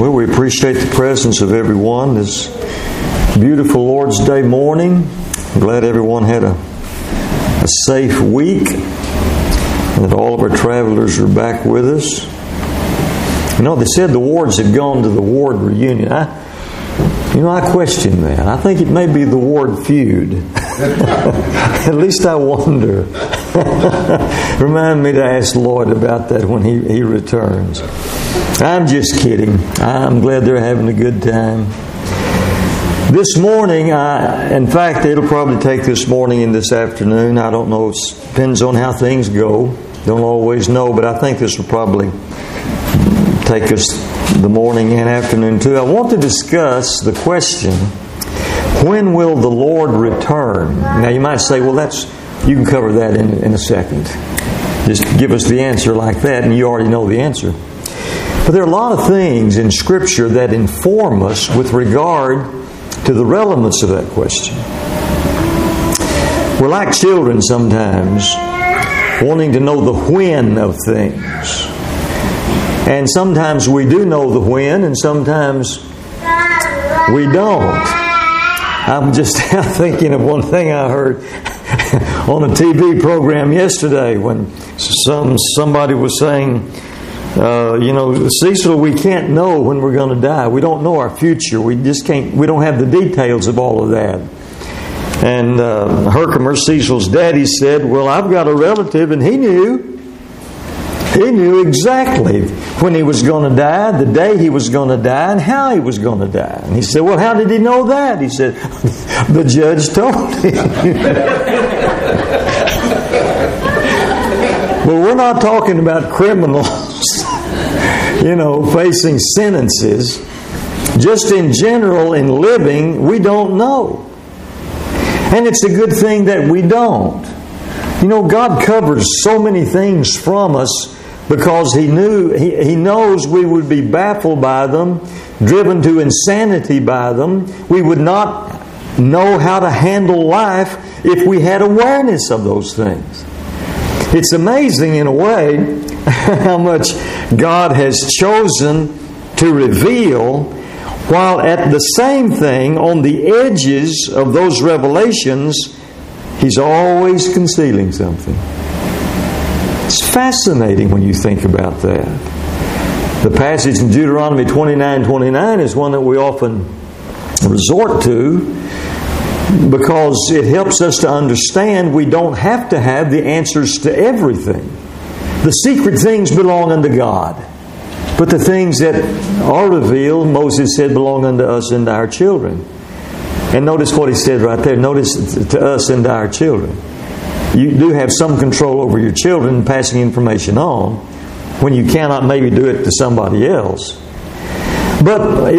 Well, we appreciate the presence of everyone this beautiful Lord's Day morning. I'm glad everyone had a safe week and that all of our travelers are back with us. You know, they said the Wards had gone to the Ward reunion. I question that. I think it may be the Ward feud. At least I wonder. Remind me to ask Lloyd about that when he returns. I'm just kidding. I'm glad they're having a good time. This morning, in fact, it'll probably take this morning and this afternoon. I don't know. It depends on how things go. Don't always know, but I think this will probably take us the morning and afternoon too. I want to discuss the question, when will the Lord return? Now you might say, well, you can cover that in a second. Just give us the answer like that and you already know the answer. But there are a lot of things in Scripture that inform us with regard to the relevance of that question. We're like children sometimes, wanting to know the when of things. And sometimes we do know the when, and sometimes we don't. I'm just thinking of one thing I heard on a TV program yesterday when somebody was saying, Cecil, we can't know when we're going to die. We don't know our future. We don't have the details of all of that. And Herkimer, Cecil's daddy, said, well, I've got a relative and he knew exactly when he was going to die, the day he was going to die, and how he was going to die. And he said, well, how did he know that? He said, the judge told him. But we're not talking about criminals, facing sentences. Just in general, in living, we don't know. And it's a good thing that we don't. God covers so many things from us because He knows we would be baffled by them, driven to insanity by them. We would not know how to handle life if we had awareness of those things. It's amazing in a way how much God has chosen to reveal, while at the same thing, on the edges of those revelations, He's always concealing something. It's fascinating when you think about that. The passage in Deuteronomy 29:29 is one that we often resort to because it helps us to understand we don't have to have the answers to everything. The secret things belong unto God. But the things that are revealed, Moses said, belong unto us and to our children. And notice what he said right there. Notice to us and to our children. You do have some control over your children passing information on when you cannot maybe do it to somebody else. But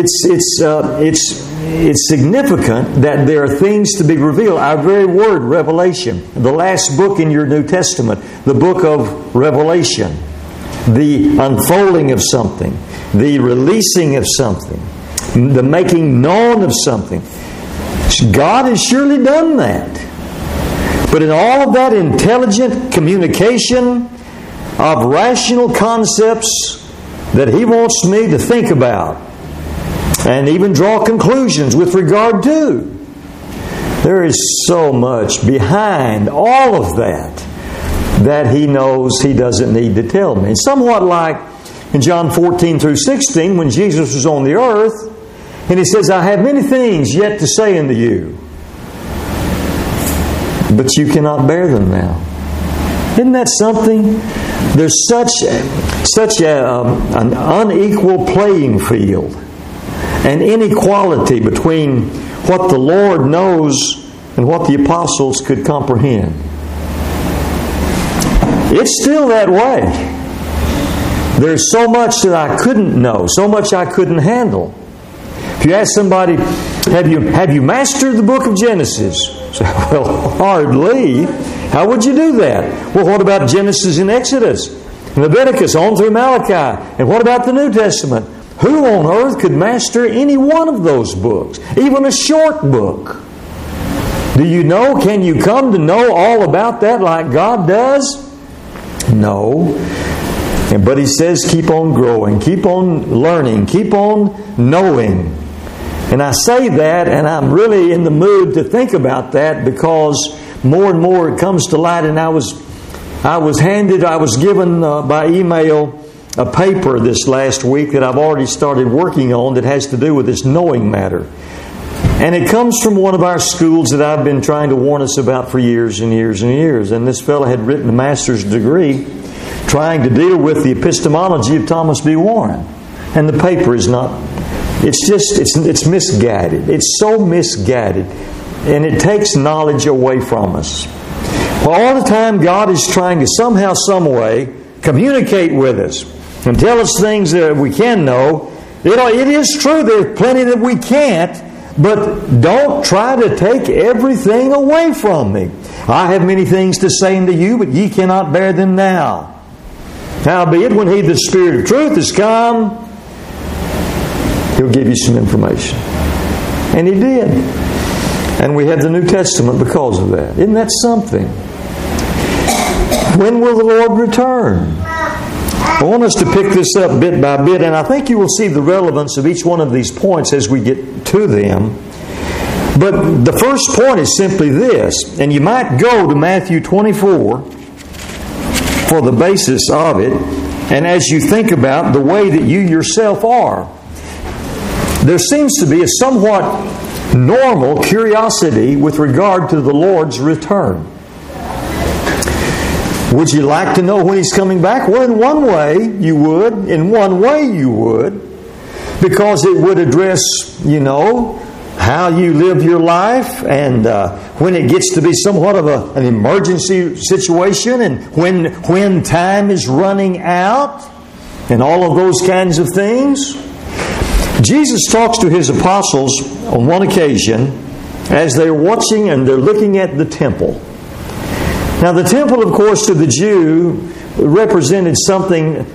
it's significant that there are things to be revealed. Our very word, revelation, the last book in your New Testament, the book of Revelation, the unfolding of something, the releasing of something, the making known of something. God has surely done that. But in all of that intelligent communication of rational concepts that He wants me to think about and even draw conclusions with regard to, there is so much behind all of that He knows He doesn't need to tell me. It's somewhat like in John 14-16 when Jesus was on the earth and He says, I have many things yet to say unto you, but you cannot bear them now. Isn't that something? There's such an unequal playing field and inequality between what the Lord knows and what the apostles could comprehend. It's still that way. There's so much that I couldn't know, so much I couldn't handle. If you ask somebody, have you mastered the book of Genesis? Say, well, hardly. How would you do that? Well, what about Genesis and Exodus? Leviticus on through Malachi? And what about the New Testament? Who on earth could master any one of those books? Even a short book. Do you know? Can you come to know all about that like God does? No. But He says keep on growing, keep on learning, keep on knowing. And I say that, and I'm really in the mood to think about that, because more and more it comes to light. And I was given by email a paper this last week that I've already started working on that has to do with this knowing matter. And it comes from one of our schools that I've been trying to warn us about for years and years and years. And this fellow had written a master's degree trying to deal with the epistemology of Thomas B. Warren. And the paper is not, it's misguided. It's so misguided. And it takes knowledge away from us. Well, all the time God is trying to somehow, some way, communicate with us and tell us things that we can know. It is true there's plenty that we can't, but don't try to take everything away from me. I have many things to say unto you, but ye cannot bear them now. Howbeit, when He, the Spirit of truth, is come, He'll give you some information. And He did. And we have the New Testament because of that. Isn't that something? When will the Lord return? I want us to pick this up bit by bit, and I think you will see the relevance of each one of these points as we get to them. But the first point is simply this, and you might go to Matthew 24 for the basis of it, and as you think about the way that you yourself are, there seems to be a somewhat normal curiosity with regard to the Lord's return. Would you like to know when He's coming back? Well, in one way you would. In one way you would. Because it would address, how you live your life, and when it gets to be somewhat of an emergency situation, and when time is running out, and all of those kinds of things. Jesus talks to His apostles on one occasion as they're watching and they're looking at the temple. Now, the temple, of course, to the Jew represented something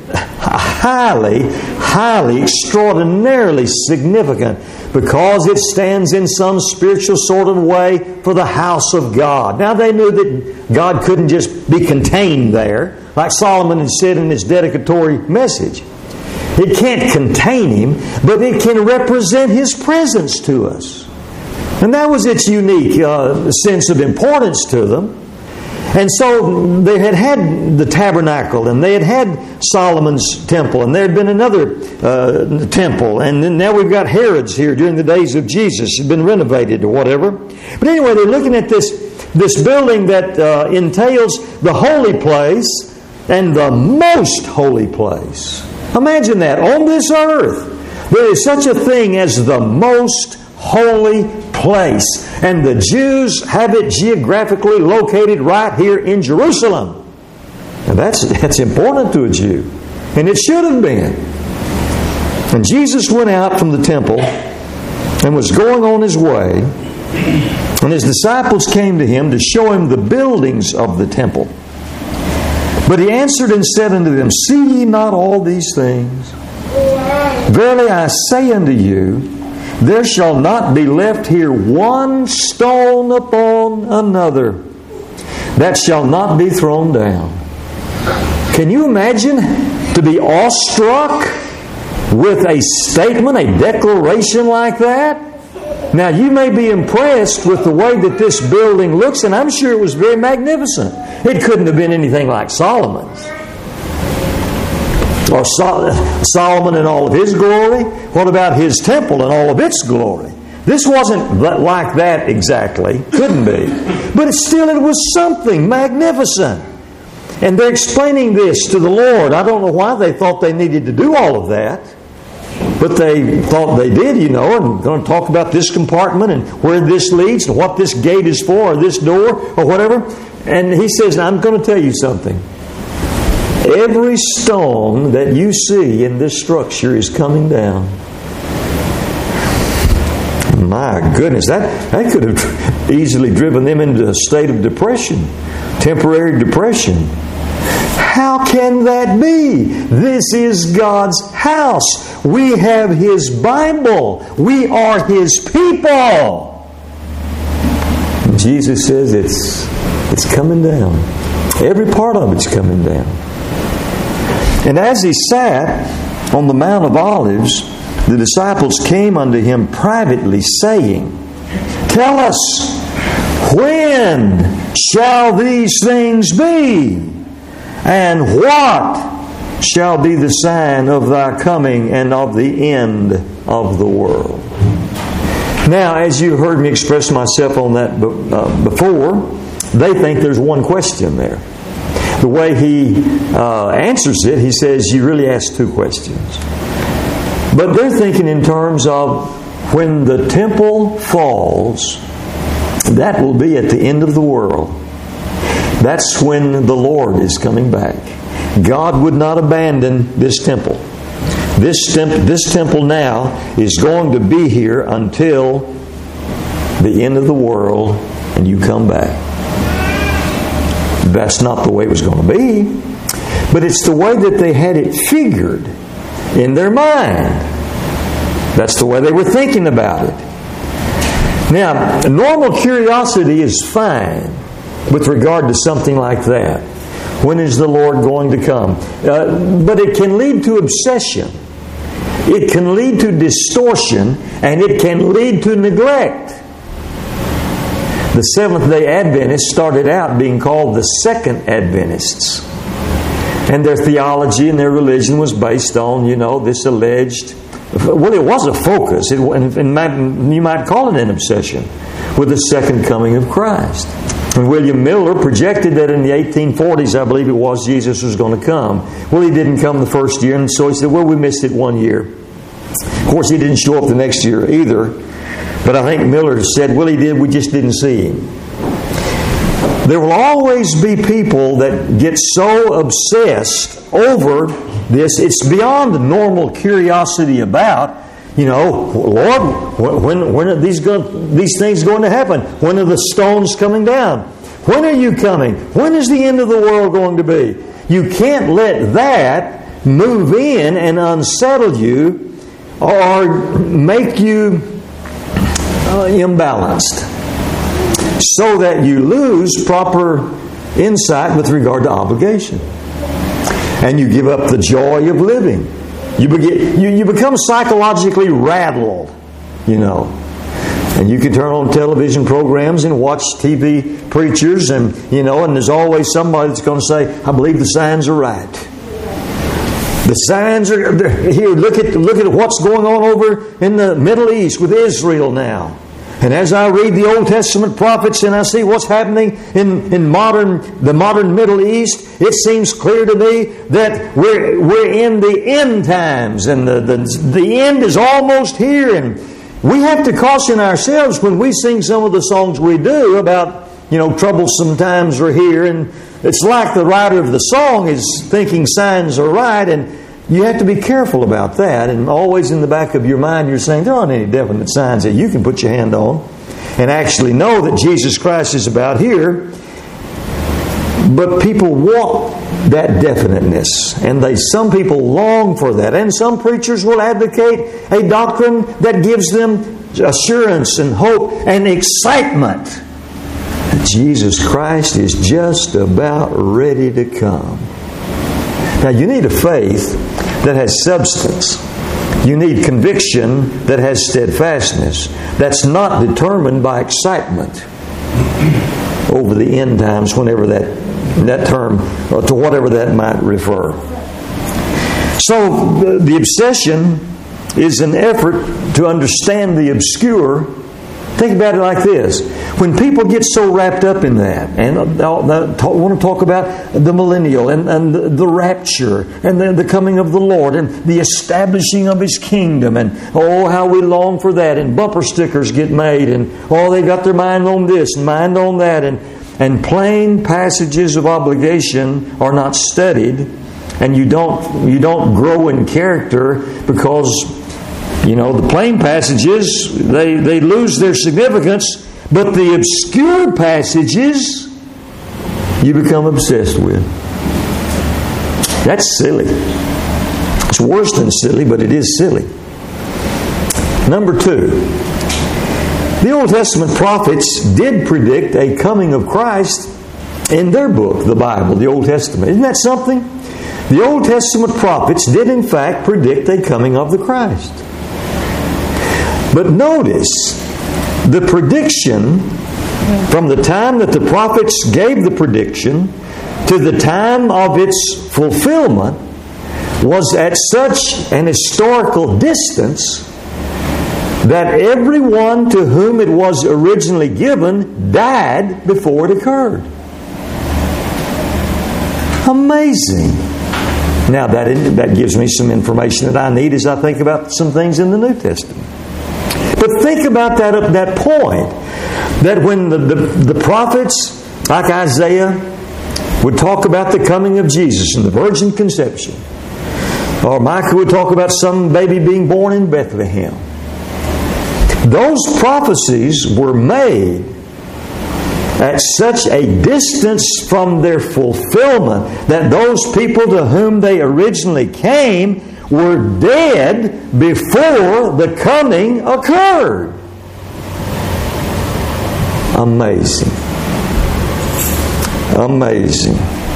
highly, extraordinarily significant, because it stands in some spiritual sort of way for the house of God. Now, they knew that God couldn't just be contained there, like Solomon had said in his dedicatory message. It can't contain Him, but it can represent His presence to us. And that was its unique sense of importance to them. And so they had the tabernacle, and they had Solomon's temple, and there had been another temple, and then now we've got Herod's here during the days of Jesus. It's been renovated or whatever. But anyway, they're looking at this building that entails the holy place and the most holy place. Imagine that. On this earth, there is such a thing as the most holy place. And the Jews have it geographically located right here in Jerusalem. Now that's important to a Jew. And it should have been. And Jesus went out from the temple and was going on His way. And His disciples came to Him to show Him the buildings of the temple. But He answered and said unto them, See ye not all these things? Verily I say unto you, there shall not be left here one stone upon another that shall not be thrown down. Can you imagine to be awestruck with a statement, a declaration like that? Now, you may be impressed with the way that this building looks, and I'm sure it was very magnificent. It couldn't have been anything like Solomon's. Or Solomon in all of his glory. What about his temple and all of its glory? This wasn't like that exactly. Couldn't be. But it was something magnificent. And they're explaining this to the Lord. I don't know why they thought they needed to do all of that. But they thought they did, and going to talk about this compartment and where this leads and what this gate is for or this door or whatever. And He says, now I'm going to tell you something. Every stone that you see in this structure is coming down. My goodness, that could have easily driven them into a state of depression, temporary depression. How can that be? This is God's house. We have His Bible. We are His people. And Jesus says it's coming down. Every part of it's coming down. And as he sat on the Mount of Olives, the disciples came unto him privately, saying, Tell us, when shall these things be? And what shall be the sign of thy coming and of the end of the world? Now, as you heard me express myself on that before, they think there's one question there. The way he answers it, he says, you really asked two questions. But they're thinking in terms of when the temple falls, that will be at the end of the world. That's when the Lord is coming back. God would not abandon this temple. This temple now is going to be here until the end of the world and you come back. That's not the way it was going to be. But it's the way that they had it figured in their mind. That's the way they were thinking about it. Now, normal curiosity is fine with regard to something like that. When is the Lord going to come? But it can lead to obsession. It can lead to distortion, and it can lead to neglect. The Seventh-day Adventists started out being called the Second Adventists. And their theology and their religion was based on, this alleged... Well, it was a focus. You might call it an obsession with the second coming of Christ. And William Miller projected that in the 1840s, I believe it was, Jesus was going to come. Well, he didn't come the first year, and so he said, we missed it 1 year. Of course, he didn't show up the next year either. But I think Miller said, he did, we just didn't see him. There will always be people that get so obsessed over this. It's beyond normal curiosity about, Lord, when are these things going to happen? When are the stones coming down? When are you coming? When is the end of the world going to be? You can't let that move in and unsettle you or make you imbalanced so that you lose proper insight with regard to obligation. And you give up the joy of living. You become psychologically rattled, And you can turn on television programs and watch TV preachers and there's always somebody that's going to say, I believe the signs are right. The signs are here. Look at what's going on over in the Middle East with Israel now. And as I read the Old Testament prophets and I see what's happening in the modern Middle East, it seems clear to me that we're in the end times and the end is almost here. And we have to caution ourselves when we sing some of the songs we do about, troublesome times are here. And it's like the writer of the song is thinking signs are right, and you have to be careful about that. And always in the back of your mind, you're saying there aren't any definite signs that you can put your hand on and actually know that Jesus Christ is about here. But people want that definiteness, and some people long for that. And some preachers will advocate a doctrine that gives them assurance and hope and excitement that Jesus Christ is just about ready to come. Now, you need a faith that has substance. You need conviction that has steadfastness. That's not determined by excitement over the end times, whenever that term, or to whatever that might refer. So, the obsession is an effort to understand the obscure. Think about it like this. When people get so wrapped up in that and want to talk about the millennial and the rapture and the coming of the Lord and the establishing of His kingdom and how we long for that, and bumper stickers get made and they got their mind on this and mind on that, and plain passages of obligation are not studied, and you don't grow in character because the plain passages, they lose their significance, but the obscure passages you become obsessed with. That's silly. It's worse than silly, but it is silly. Number 2, the Old Testament prophets did predict a coming of Christ in their book, the Bible, the Old Testament. Isn't that something? The Old Testament prophets did in fact predict a coming of the Christ. But notice, the prediction, from the time that the prophets gave the prediction to the time of its fulfillment, was at such an historical distance that everyone to whom it was originally given died before it occurred. Amazing. Now that gives me some information that I need as I think about some things in the New Testament. But think about that up that point, that when the prophets like Isaiah would talk about the coming of Jesus and the virgin conception, or Micah would talk about some baby being born in Bethlehem. Those prophecies were made at such a distance from their fulfillment that those people to whom they originally came were dead before the coming occurred. Amazing. Amazing.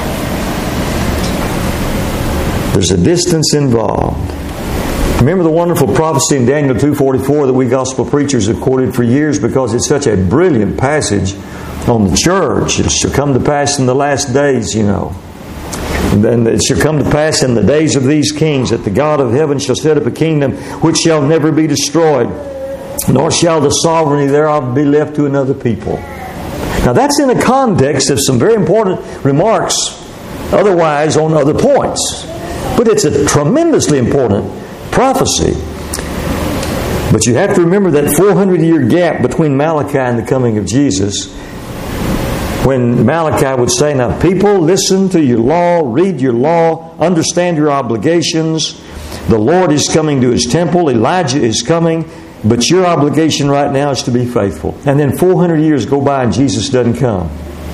There's a distance involved. Remember the wonderful prophecy in Daniel 2:44 that we gospel preachers have quoted for years because it's such a brilliant passage on the church. It shall come to pass in the last days, you know. And then it shall come to pass in the days of these kings that the God of heaven shall set up a kingdom which shall never be destroyed, nor shall the sovereignty thereof be left to another people. Now that's in a context of some very important remarks otherwise on other points. But it's a tremendously important prophecy. But you have to remember that 400-year gap between Malachi and the coming of Jesus, when Malachi would say, now people, listen to your law, read your law, understand your obligations. The Lord is coming to His temple. Elijah is coming. But your obligation right now is to be faithful. And then 400 years go by and Jesus doesn't come.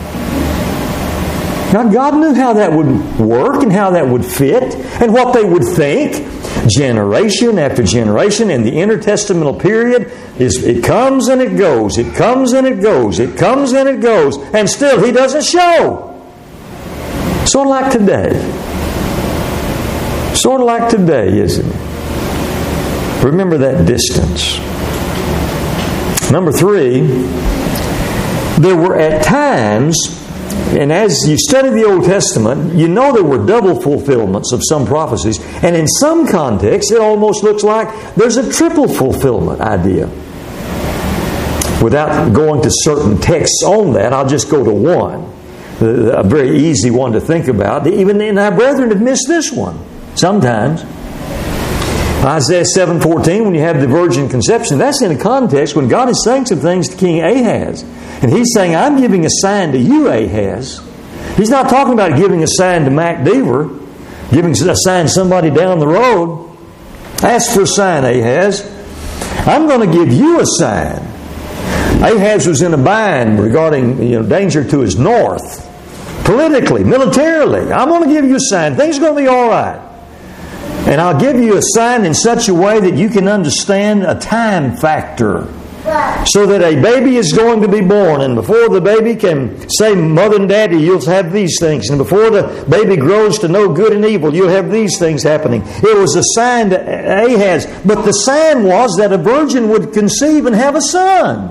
Now God knew how that would work and how that would fit and what they would think. Generation after generation in the intertestamental period, it comes and it goes. It comes and it goes. It comes and it goes. And still He doesn't show. Sort of like today. Sort of like today, isn't it? Remember that distance. Number 3, there were at times, and as you study the Old Testament, you know there were double fulfillments of some prophecies. And in some contexts, it almost looks like there's a triple fulfillment idea. Without going to certain texts on that, I'll just go to one. A very easy one to think about. Even our brethren have missed this one sometimes. Isaiah 7:14, when you have the virgin conception, that's in a context when God is saying some things to King Ahaz. And He's saying, I'm giving a sign to you, Ahaz. He's not talking about giving a sign to Mac Deaver, giving a sign to somebody down the road. Ask for a sign, Ahaz. I'm going to give you a sign. Ahaz was in a bind regarding danger to his north. Politically, militarily. I'm going to give you a sign. Things are going to be all right. And I'll give you a sign in such a way that you can understand a time factor. So that a baby is going to be born, and before the baby can say, Mother and Daddy, you'll have these things. And before the baby grows to know good and evil, you'll have these things happening. It was a sign to Ahaz. But the sign was that a virgin would conceive and have a son.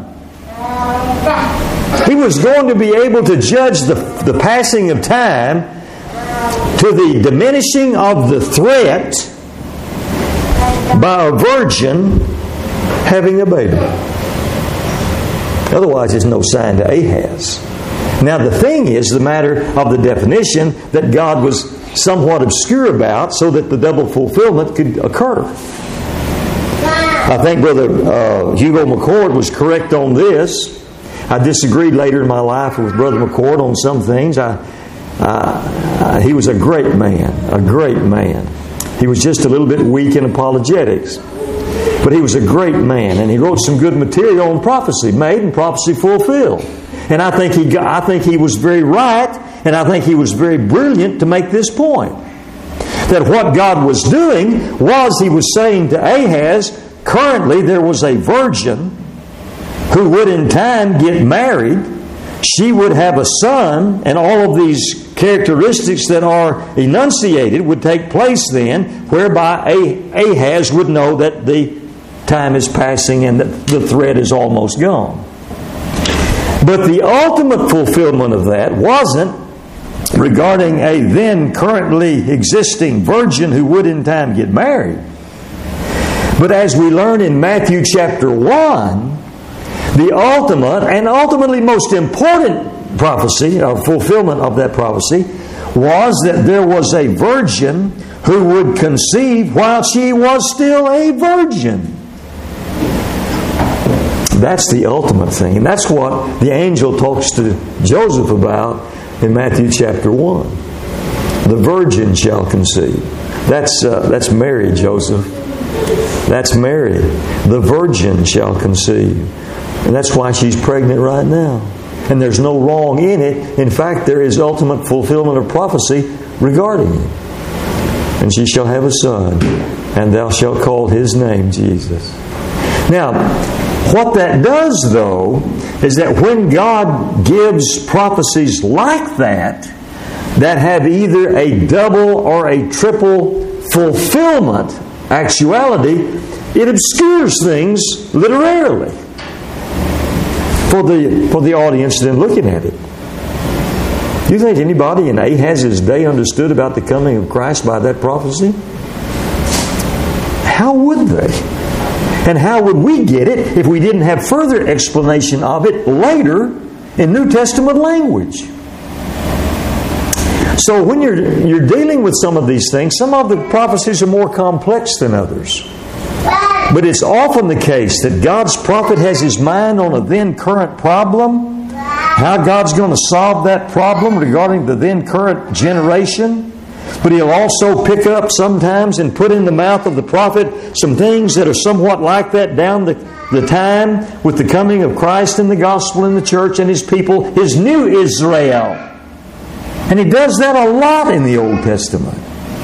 He was going to be able to judge the passing of time to the diminishing of the threat by a virgin having a baby. Otherwise, there's no sign to Ahaz. Now, the thing is, the matter of the definition that God was somewhat obscure about so that the double fulfillment could occur. I think Brother Hugo McCord was correct on this. I disagreed later in my life with Brother McCord on some things. He was a great man. He was just a little bit weak in apologetics. But he was a great man, and he wrote some good material on prophecy made and prophecy fulfilled. And I think he was very right, and I think he was very brilliant to make this point. That what God was doing was He was saying to Ahaz, currently there was a virgin who would in time get married she would have a son, and all of these characteristics that are enunciated would take place then, whereby Ahaz would know that the time is passing and that the threat is almost gone. But the ultimate fulfillment of that wasn't regarding a then currently existing virgin who would in time get married. But as we learn in Matthew chapter 1, the ultimate and ultimately most important prophecy, or fulfillment of that prophecy, was that there was a virgin who would conceive while she was still a virgin. That's the ultimate thing. And that's what the angel talks to Joseph about in Matthew chapter 1. The virgin shall conceive. That's Mary, Joseph. That's Mary. The virgin shall conceive. And that's why she's pregnant right now. And there's no wrong in it. In fact, there is ultimate fulfillment of prophecy regarding it. And she shall have a son, and thou shalt call his name Jesus. Now, what that does, though, is that when God gives prophecies like that have either a double or a triple fulfillment actuality, it obscures things literally for the audience then looking at it. Do you think anybody in Ahaz's day understood about the coming of Christ by that prophecy? How would they? And how would we get it if we didn't have further explanation of it later in New Testament language? So when you're dealing with some of these things, some of the prophecies are more complex than others. But it's often the case that God's prophet has his mind on a then current problem, how God's going to solve that problem regarding the then current generation. But he'll also pick up sometimes and put in the mouth of the prophet some things that are somewhat like that down the time with the coming of Christ and the gospel and the church and his people, his new Israel. And he does that a lot in the Old Testament.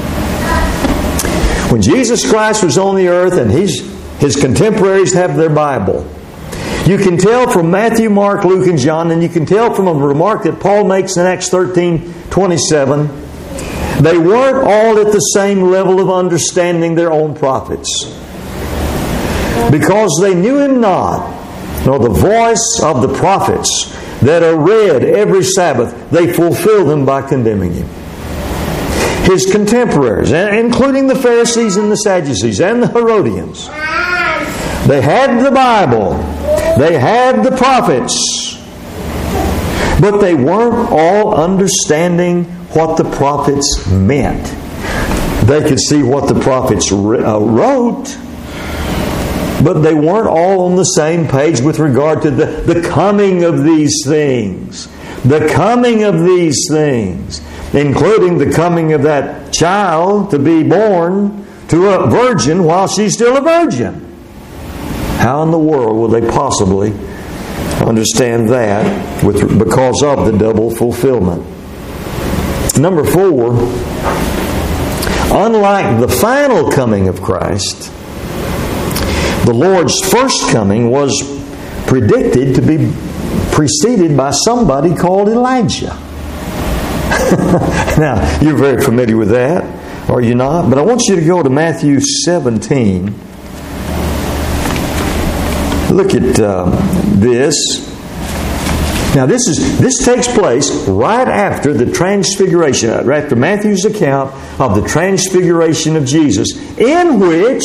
When Jesus Christ was on the earth and his contemporaries have their Bible, you can tell from Matthew, Mark, Luke, and John, and you can tell from a remark that Paul makes in Acts 13:27, they weren't all at the same level of understanding their own prophets. Because they knew him not, nor the voice of the prophets that are read every Sabbath, they fulfill them by condemning him. His contemporaries, including the Pharisees and the Sadducees and the Herodians, they had the Bible, they had the prophets, but they weren't all understanding what the prophets meant. They could see what the prophets wrote, but they weren't all on the same page with regard to the coming of these things. The coming of these things, including the coming of that child to be born to a virgin while she's still a virgin. How in the world will they possibly understand that because of the double fulfillment? Number 4, unlike the final coming of Christ, the Lord's first coming was predicted to be preceded by somebody called Elijah. Now, you're very familiar with that, are you not? But I want you to go to Matthew 17. Look at this. Now, this takes place right after the transfiguration, right after Matthew's account of the transfiguration of Jesus, in which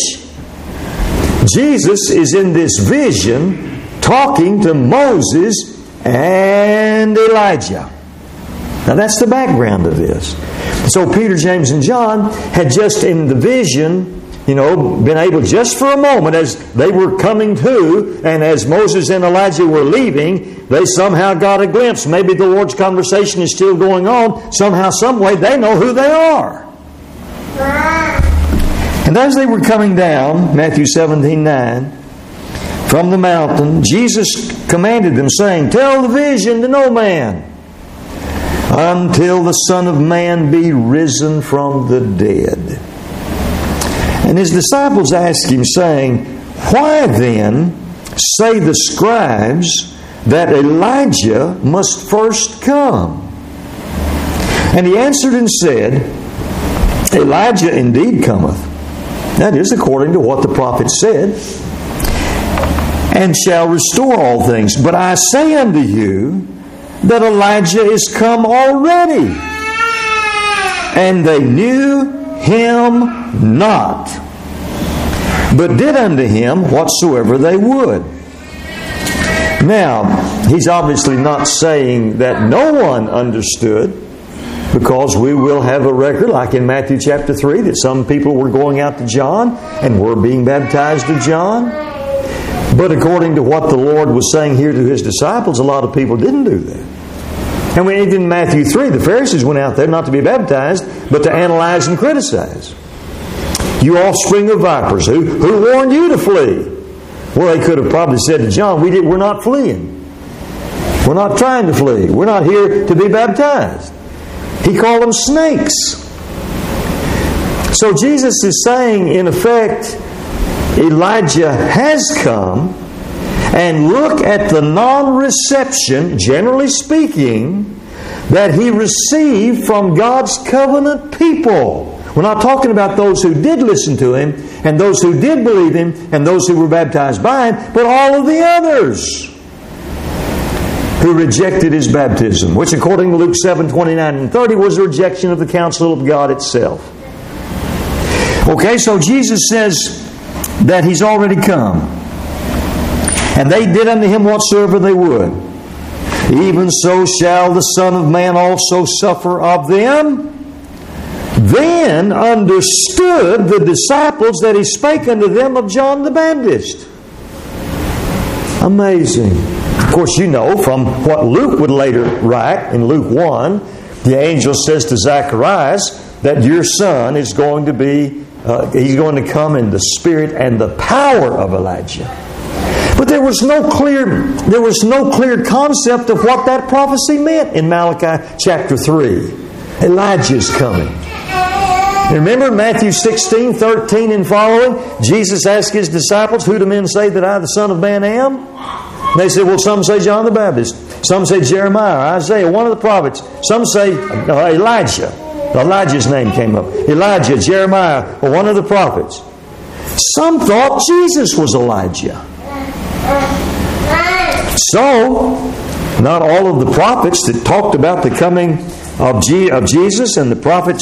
Jesus is in this vision talking to Moses and Elijah. Now, that's the background of this. So Peter, James, and John had just in the vision, been able just for a moment as they were coming to, and as Moses and Elijah were leaving, they somehow got a glimpse. Maybe the Lord's conversation is still going on. Somehow, some way, they know who they are. And as they were coming down, Matthew 17:9, from the mountain, Jesus commanded them, saying, "Tell the vision to no man, until the Son of Man be risen from the dead." And his disciples asked him, saying, "Why then say the scribes that Elijah must first come. And he answered and said, Elijah indeed cometh, that is, according to what the prophet said, and shall restore all things. But I say unto you that Elijah is come already, and they knew him not, but did unto him whatsoever they would. Now, he's obviously not saying that no one understood, because we will have a record, like in Matthew chapter 3, that some people were going out to John and were being baptized of John. But according to what the Lord was saying here to His disciples, a lot of people didn't do that. And even in Matthew 3, the Pharisees went out there not to be baptized, but to analyze and criticize. You offspring of vipers, who warned you to flee? Well, they could have probably said to John, we're not fleeing. We're not trying to flee. We're not here to be baptized. He called them snakes. So Jesus is saying, in effect, Elijah has come, and look at the non-reception, generally speaking, that he received from God's covenant people. We're not talking about those who did listen to him, and those who did believe him, and those who were baptized by him, but all of the others who rejected his baptism, which according to Luke 7:29 and 30 was a rejection of the counsel of God itself. Okay, so Jesus says that He's already come. And they did unto Him whatsoever they would. Even so shall the Son of Man also suffer of them. Then understood the disciples that He spake unto them of John the Baptist. Amazing. Of course, you know from what Luke would later write in Luke 1, the angel says to Zacharias that your son is going to be, he's going to come in the spirit and the power of Elijah. But there was no clear concept of what that prophecy meant in Malachi chapter 3. Elijah's coming. Remember Matthew 16, 13 and following? Jesus asked His disciples, who do men say that I, the Son of Man, am? They said, well, some say John the Baptist. Some say Jeremiah, Isaiah, one of the prophets. Some say Elijah. Elijah's name came up. Elijah, Jeremiah, or one of the prophets. Some thought Jesus was Elijah. So, not all of the prophets that talked about the coming of Jesus and the prophet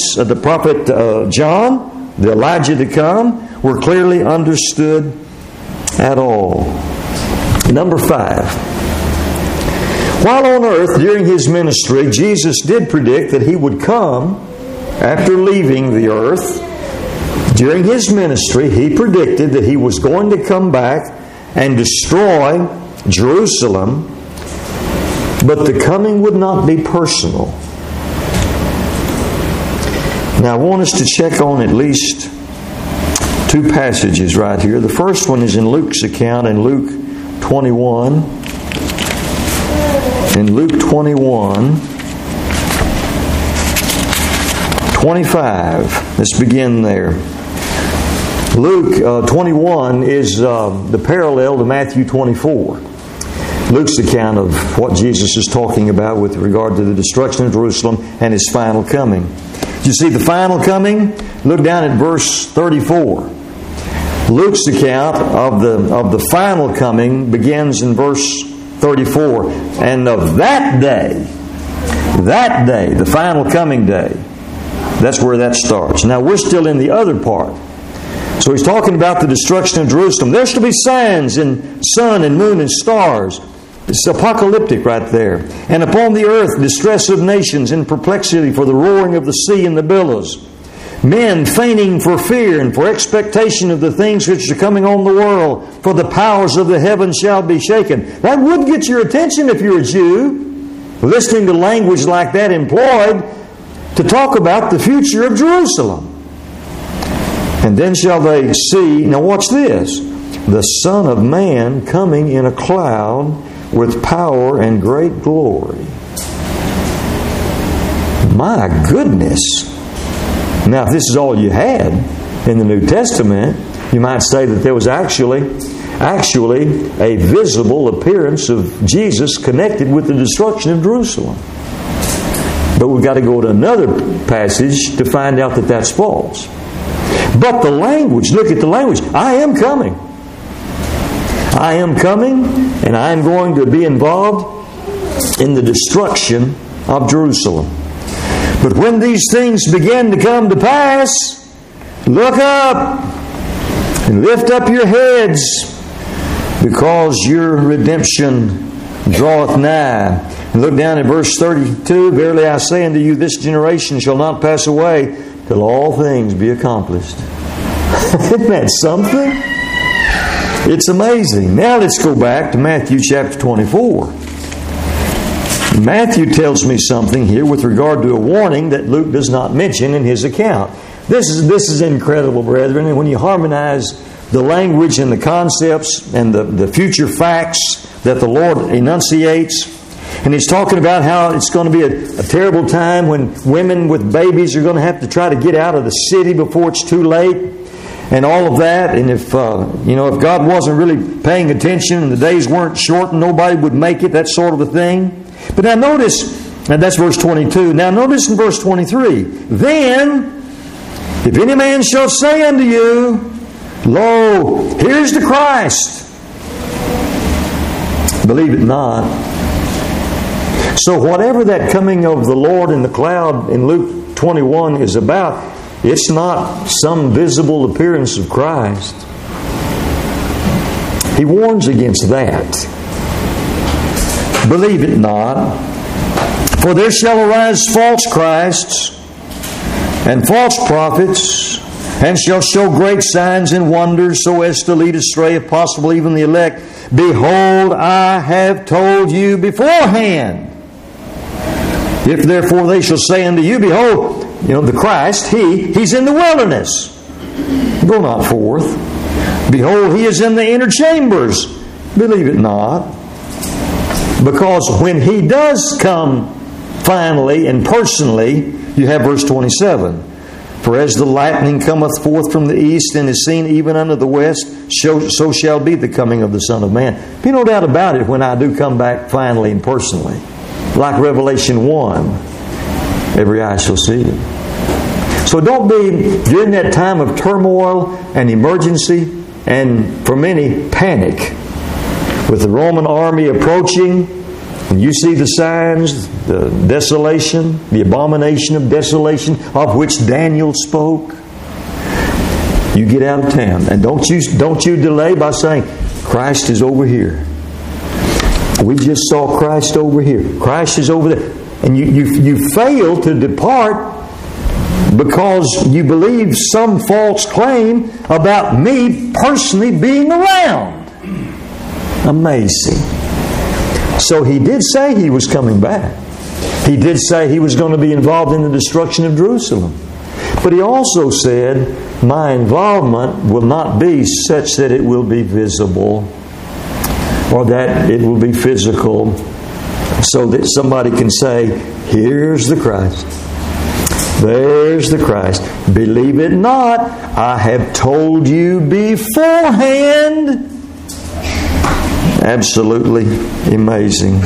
John, the Elijah to come, were clearly understood at all. Number 5. While on earth during His ministry, Jesus did predict that He would come after leaving the earth. During His ministry, He predicted that He was going to come back and destroy Jerusalem, but the coming would not be personal. Now, I want us to check on at least 2 passages right here. The first one is in Luke's account in Luke 21. In Luke 21, 25. Let's begin there. Luke 21 is the parallel to Matthew 24. Luke's account of what Jesus is talking about with regard to the destruction of Jerusalem and His final coming. You see the final coming? Look down at verse 34. Luke's account of the final coming begins in verse 34. And of that day, the final coming day, that's where that starts. Now we're still in the other part. So he's talking about the destruction of Jerusalem. There shall be signs in sun and moon and stars. It's apocalyptic right there. And upon the earth distress of nations in perplexity for the roaring of the sea and the billows. Men fainting for fear and for expectation of the things which are coming on the world. For the powers of the heavens shall be shaken. That would get your attention if you're a Jew, listening to language like that employed to talk about the future of Jerusalem. And then shall they see, now watch this, the Son of Man coming in a cloud with power and great glory. My goodness. Now, if this is all you had in the New Testament, you might say that there was actually actually a visible appearance of Jesus connected with the destruction of Jerusalem. But we've got to go to another passage to find out that that's false. But the language, look at the language. I am coming. I am coming, and I am going to be involved in the destruction of Jerusalem. But when these things begin to come to pass, look up and lift up your heads, because your redemption draweth nigh. And look down at verse 32. Verily I say unto you, this generation shall not pass away till all things be accomplished. Isn't that something? It's amazing. Now let's go back to Matthew chapter 24. Matthew tells me something here with regard to a warning that Luke does not mention in his account. This is incredible, brethren. And when you harmonize the language and the concepts and the future facts that the Lord enunciates, and he's talking about how it's going to be a terrible time when women with babies are going to have to try to get out of the city before it's too late, and all of that. And if God wasn't really paying attention and the days weren't shortened, nobody would make it, that sort of a thing. But now notice, and that's verse 22. Now notice in verse 23. Then, if any man shall say unto you, Lo, here's the Christ, believe it not. So whatever that coming of the Lord in the cloud in Luke 21 is about, it's not some visible appearance of Christ. He warns against that. Believe it not. For there shall arise false Christs and false prophets, and shall show great signs and wonders, so as to lead astray, if possible, even the elect. Behold, I have told you beforehand. If therefore they shall say unto you, Behold, the Christ, He's in the wilderness. Go not forth. Behold, He is in the inner chambers. Believe it not. Because when He does come finally and personally, you have verse 27. For as the lightning cometh forth from the east and is seen even unto the west, so shall be the coming of the Son of Man. Be no doubt about it when I do come back finally and personally. Like Revelation 1, every eye shall see Him. So don't be, during that time of turmoil and emergency, and for many, panic, with the Roman army approaching, and you see the signs, the desolation, the abomination of desolation of which Daniel spoke, you get out of town. And don't you delay by saying, Christ is over here. We just saw Christ over here. Christ is over there. And you fail to depart because you believe some false claim about me personally being around. Amazing. So He did say He was coming back. He did say He was going to be involved in the destruction of Jerusalem. But He also said, my involvement will not be such that it will be visible or that it will be physical, so that somebody can say, here's the Christ. There's the Christ. Believe it not, I have told you beforehand. Absolutely amazing.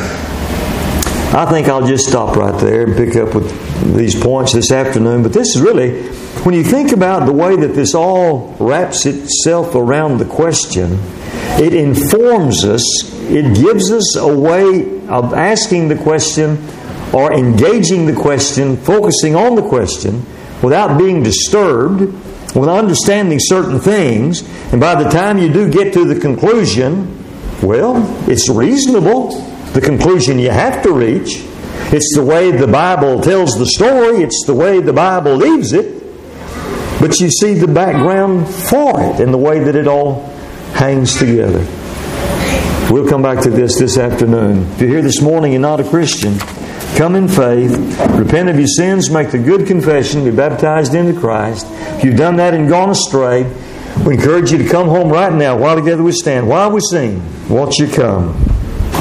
I think I'll just stop right there and pick up with these points this afternoon. But this is really, when you think about the way that this all wraps itself around the question, it informs us, it gives us a way of asking the question or engaging the question, focusing on the question without being disturbed, with understanding certain things. And by the time you do get to the conclusion, well, it's reasonable, the conclusion you have to reach. It's the way the Bible tells the story. It's the way the Bible leaves it. But you see the background for it and the way that it all hangs together. We'll come back to this afternoon. If you're here this morning and not a Christian, come in faith, repent of your sins, make the good confession, be baptized into Christ. If you've done that and gone astray, we encourage you to come home right now while together we stand, while we sing. Won't you come?